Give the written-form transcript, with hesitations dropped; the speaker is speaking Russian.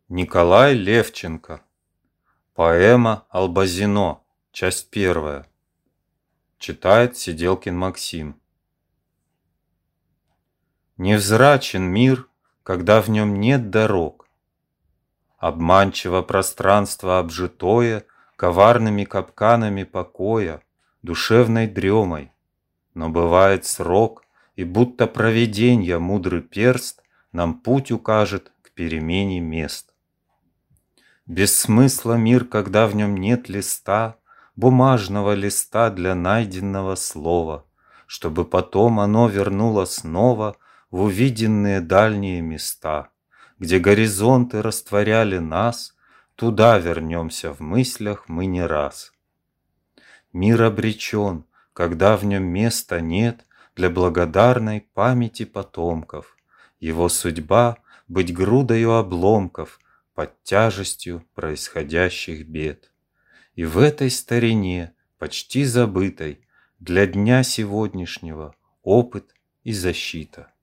Николай Левченко. Поэма «Албазино», часть первая. Читает Сиделкин Максим. Невзрачен мир, когда в нем нет дорог. Обманчиво пространство обжитое коварными капканами покоя, душевной дремой. Но бывает срок, и будто провиденья мудрый перст нам путь укажет к перемене мест. Без смысла мир, когда в нем нет листа, бумажного листа для найденного слова, чтобы потом оно вернуло снова в увиденные дальние места, где горизонты растворяли нас, туда вернемся в мыслях мы не раз. Мир обречен, когда в нем места нет для благодарной памяти потомков, его судьба — быть грудою обломков под тяжестью происходящих бед. И в этой старине, почти забытой, для дня сегодняшнего опыт и защита.